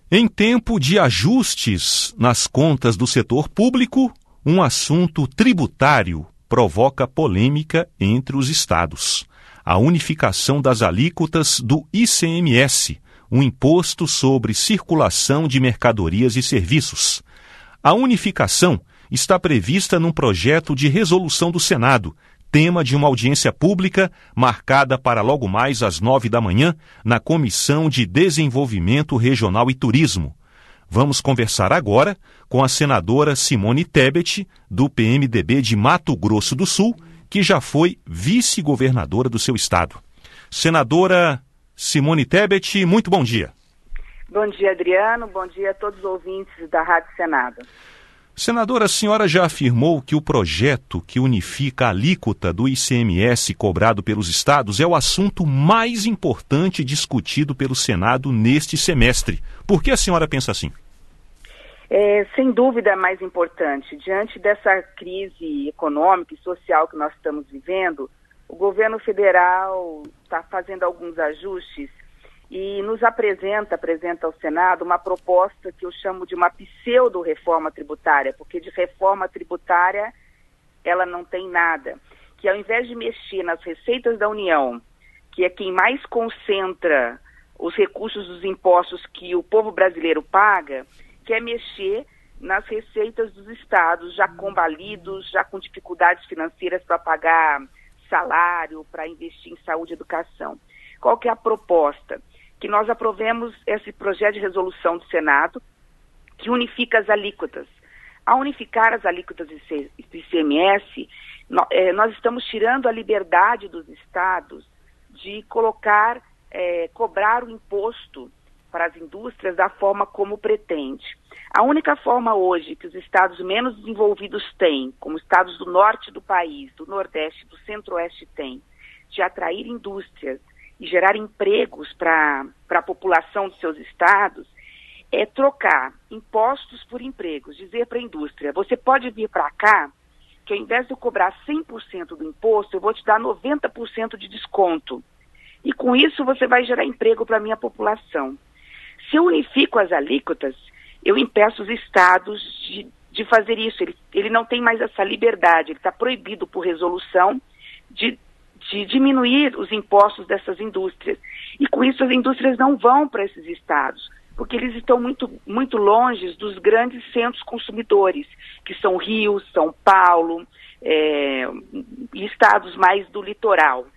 Em tempo de ajustes nas contas do setor público, um assunto tributário provoca polêmica entre os estados. A unificação das alíquotas do ICMS, o Imposto sobre Circulação de Mercadorias e Serviços. A unificação está prevista num projeto de resolução do Senado, tema de uma audiência pública marcada para logo mais às 9 da manhã na Comissão de Desenvolvimento Regional e Turismo. Vamos conversar agora com a senadora Simone Tebet, do PMDB de Mato Grosso do Sul, que já foi vice-governadora do seu estado. Senadora Simone Tebet, muito bom dia. Bom dia, Adriano. Bom dia a todos os ouvintes da Rádio Senado. Senadora, a senhora já afirmou que o projeto que unifica a alíquota do ICMS cobrado pelos estados é o assunto mais importante discutido pelo Senado neste semestre. Por que a senhora pensa assim? Sem dúvida é mais importante. Diante dessa crise econômica e social que nós estamos vivendo, o governo federal está fazendo alguns ajustes e nos apresenta ao Senado uma proposta que eu chamo de uma pseudo-reforma tributária, porque de reforma tributária ela não tem nada. Que ao invés de mexer nas receitas da União, que é quem mais concentra os recursos dos impostos que o povo brasileiro paga, quer mexer nas receitas dos estados, já combalidos, já com dificuldades financeiras para pagar salário, para investir em saúde e educação. Qual que é a proposta? Que nós aprovemos esse projeto de resolução do Senado que unifica as alíquotas. Ao unificar as alíquotas do ICMS, nós estamos tirando a liberdade dos estados de cobrar o imposto para as indústrias da forma como pretende. A única forma hoje que os estados menos desenvolvidos têm, como estados do norte do país, do nordeste, do centro-oeste têm, de atrair indústrias e gerar empregos para a população dos seus estados, é trocar impostos por empregos, dizer para a indústria, você pode vir para cá, que ao invés de eu cobrar 100% do imposto, eu vou te dar 90% de desconto. E com isso você vai gerar emprego para a minha população. Se eu unifico as alíquotas, eu impeço os estados de fazer isso. Ele não tem mais essa liberdade, ele está proibido por resolução de diminuir os impostos dessas indústrias. E com isso as indústrias não vão para esses estados, porque eles estão muito, muito longe dos grandes centros consumidores, que são Rio, São Paulo, e estados mais do litoral.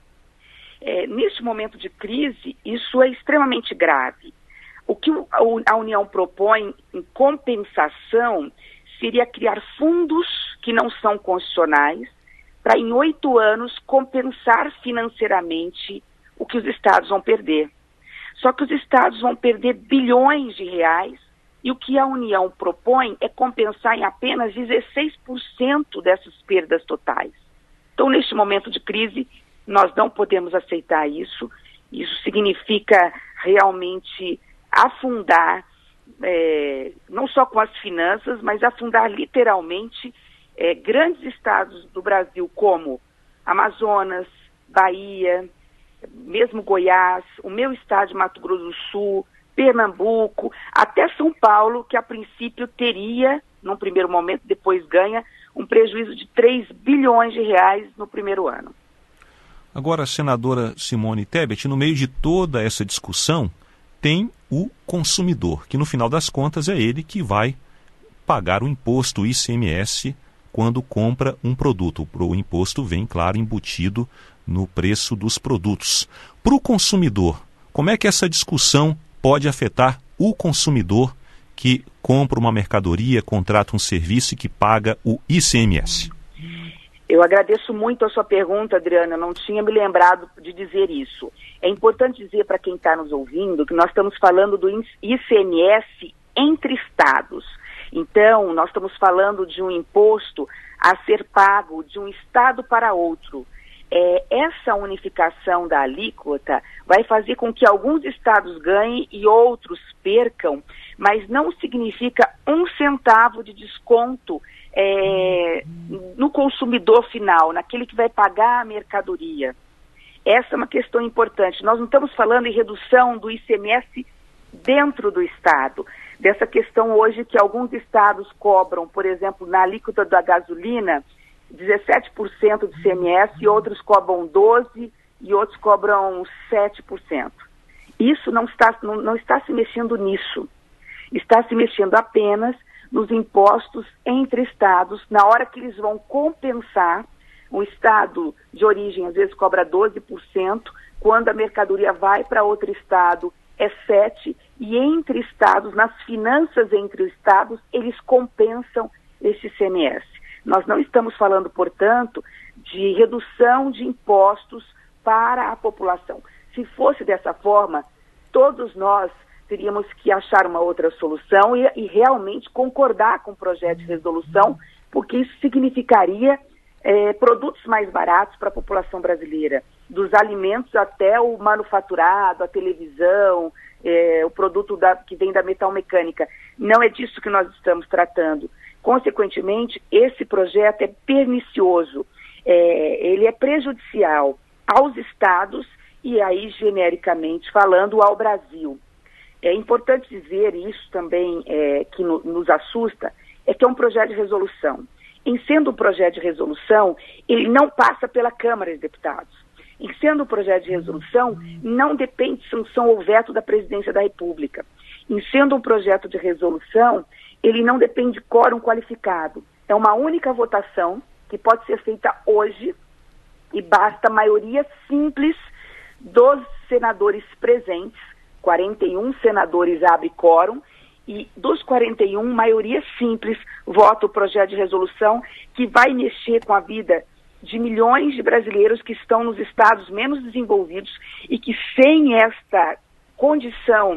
Neste momento de crise, isso é extremamente grave. O que a União propõe em compensação seria criar fundos que não são constitucionais, para em 8 anos compensar financeiramente o que os estados vão perder. Só que os estados vão perder bilhões de reais e o que a União propõe é compensar em apenas 16% dessas perdas totais. Então, neste momento de crise, nós não podemos aceitar isso. Isso significa realmente afundar, não só com as finanças, mas afundar literalmente grandes estados do Brasil como Amazonas, Bahia, mesmo Goiás, o meu estado de Mato Grosso do Sul, Pernambuco, até São Paulo, que a princípio teria, num primeiro momento, depois ganha, um prejuízo de 3 bilhões de reais no primeiro ano. Agora, senadora Simone Tebet, no meio de toda essa discussão, tem o consumidor, que no final das contas é ele que vai pagar o imposto, o ICMS, quando compra um produto. O imposto vem, claro, embutido no preço dos produtos. Para o consumidor, como é que essa discussão pode afetar o consumidor que compra uma mercadoria, contrata um serviço e que paga o ICMS? Eu agradeço muito a sua pergunta, Adriana. Eu não tinha me lembrado de dizer isso. É importante dizer para quem está nos ouvindo que nós estamos falando do ICMS entre estados. Então, nós estamos falando de um imposto a ser pago de um estado para outro. Essa unificação da alíquota vai fazer com que alguns estados ganhem e outros percam, mas não significa 1 centavo de desconto no consumidor final, naquele que vai pagar a mercadoria. Essa é uma questão importante. Nós não estamos falando em redução do ICMS dentro do Estado. Dessa questão hoje que alguns estados cobram, por exemplo, na alíquota da gasolina, 17% de CMS e outros cobram 12% e outros cobram 7%. Isso não está se mexendo nisso. Está se mexendo apenas nos impostos entre estados, na hora que eles vão compensar. Um estado de origem às vezes cobra 12%, quando a mercadoria vai para outro estado é 7%, e entre estados, nas finanças entre os estados, eles compensam esse ICMS. Nós não estamos falando, portanto, de redução de impostos para a população. Se fosse dessa forma, todos nós teríamos que achar uma outra solução e realmente concordar com o projeto de resolução, porque isso significaria produtos mais baratos para a população brasileira, dos alimentos até o manufaturado, a televisão, o produto que vem da metalmecânica. Não é disso que nós estamos tratando. Consequentemente, esse projeto é pernicioso, ele é prejudicial aos estados e aí, genericamente falando, ao Brasil. É importante dizer, e isso também que nos assusta, é que é um projeto de resolução. Em sendo um projeto de resolução, ele não passa pela Câmara de Deputados. Em sendo um projeto de resolução, não depende de sanção ou veto da Presidência da República. Em sendo um projeto de resolução, ele não depende de quórum qualificado. É uma única votação que pode ser feita hoje e basta maioria simples dos senadores presentes, 41 senadores abre quórum, e dos 41, maioria simples vota o projeto de resolução que vai mexer com a vida de milhões de brasileiros que estão nos estados menos desenvolvidos e que sem esta condição,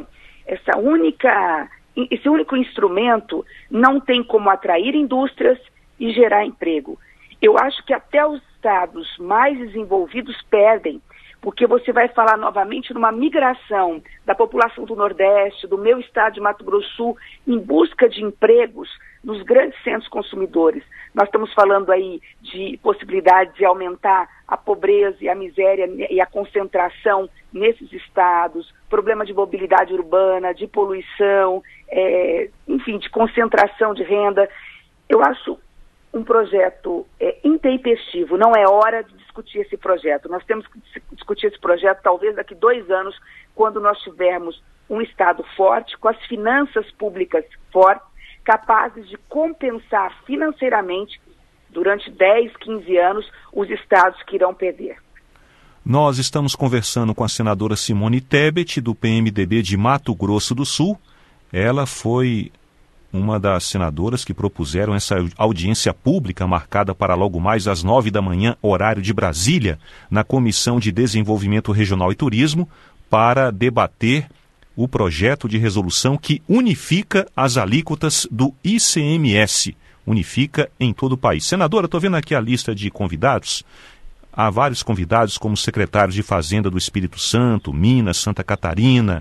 esse único instrumento, não tem como atrair indústrias e gerar emprego. Eu acho que até os estados mais desenvolvidos perdem, porque você vai falar novamente numa migração da população do Nordeste, do meu estado de Mato Grosso do Sul, em busca de empregos nos grandes centros consumidores. Nós estamos falando aí de possibilidade de aumentar a pobreza e a miséria e a concentração nesses estados, problema de mobilidade urbana, de poluição, enfim, de concentração de renda. Eu acho um projeto intempestivo, não é hora de discutir esse projeto. Nós temos que discutir esse projeto talvez daqui 2 anos, quando nós tivermos um Estado forte, com as finanças públicas fortes, capazes de compensar financeiramente, durante 10, 15 anos, os estados que irão perder. Nós estamos conversando com a senadora Simone Tebet, do PMDB de Mato Grosso do Sul. Ela foi uma das senadoras que propuseram essa audiência pública marcada para logo mais às 9 da manhã, horário de Brasília, na Comissão de Desenvolvimento Regional e Turismo, para debater o projeto de resolução que unifica as alíquotas do ICMS, unifica em todo o país. Senadora, estou vendo aqui a lista de convidados. Há vários convidados, como secretários de Fazenda do Espírito Santo, Minas, Santa Catarina,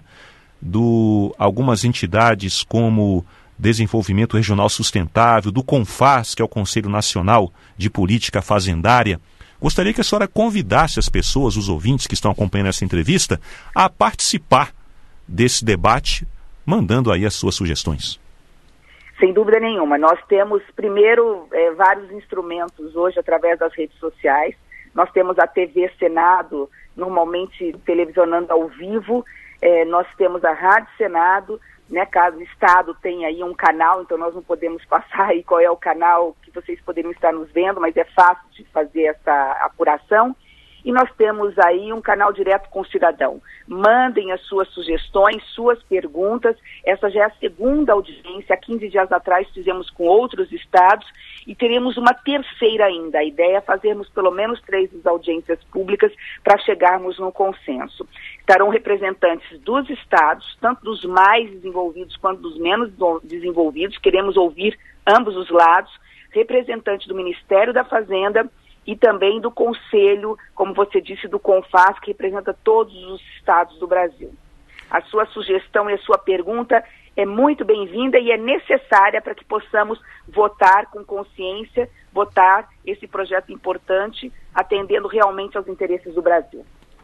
algumas entidades como Desenvolvimento Regional Sustentável, do CONFAS, que é o Conselho Nacional de Política Fazendária. Gostaria que a senhora convidasse as pessoas, os ouvintes que estão acompanhando essa entrevista, a participar desse debate, mandando aí as suas sugestões. Sem dúvida nenhuma. Nós temos, primeiro, vários instrumentos hoje através das redes sociais. Nós temos a TV Senado, normalmente televisionando ao vivo. Nós temos a Rádio Senado, né, caso o Estado tenha aí um canal, então nós não podemos passar aí qual é o canal que vocês poderiam estar nos vendo, mas é fácil de fazer essa apuração. E nós temos aí um canal direto com o cidadão. Mandem as suas sugestões, suas perguntas. Essa já é a segunda audiência. Há 15 dias atrás fizemos com outros estados e teremos uma terceira ainda. A ideia é fazermos pelo menos 3 audiências públicas para chegarmos num consenso. Estarão representantes dos estados, tanto dos mais desenvolvidos quanto dos menos desenvolvidos. Queremos ouvir ambos os lados. Representante do Ministério da Fazenda e também do Conselho, como você disse, do CONFAS, que representa todos os estados do Brasil. A sua sugestão e a sua pergunta é muito bem-vinda e é necessária para que possamos votar com consciência, votar esse projeto importante, atendendo realmente aos interesses do Brasil.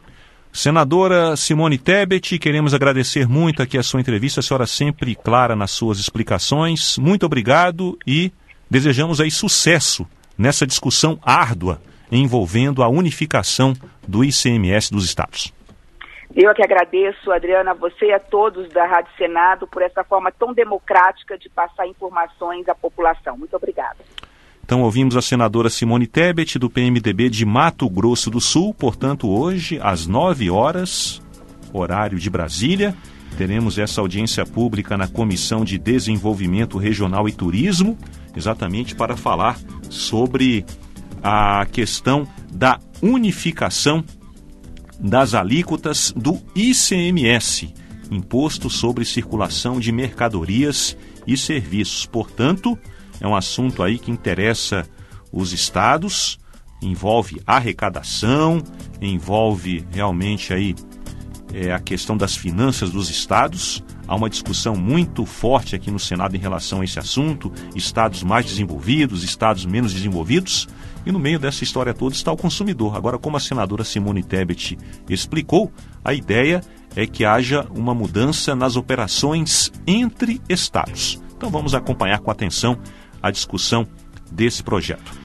Senadora Simone Tebet, queremos agradecer muito aqui a sua entrevista, a senhora sempre clara nas suas explicações. Muito obrigado e desejamos aí sucesso nessa discussão árdua envolvendo a unificação do ICMS dos estados. Eu é que agradeço, Adriana, a você e a todos da Rádio Senado por essa forma tão democrática de passar informações à população. Muito obrigada. Então ouvimos a senadora Simone Tebet, do PMDB de Mato Grosso do Sul. Portanto, hoje, às 9 horas, horário de Brasília, teremos essa audiência pública na Comissão de Desenvolvimento Regional e Turismo, exatamente para falar sobre a questão da unificação das alíquotas do ICMS, Imposto sobre Circulação de Mercadorias e Serviços. Portanto, é um assunto aí que interessa os estados, envolve arrecadação, envolve realmente aí a questão das finanças dos estados. Há uma discussão muito forte aqui no Senado em relação a esse assunto, estados mais desenvolvidos, estados menos desenvolvidos, e no meio dessa história toda está o consumidor. Agora, como a senadora Simone Tebet explicou, a ideia é que haja uma mudança nas operações entre estados. Então vamos acompanhar com atenção a discussão desse projeto.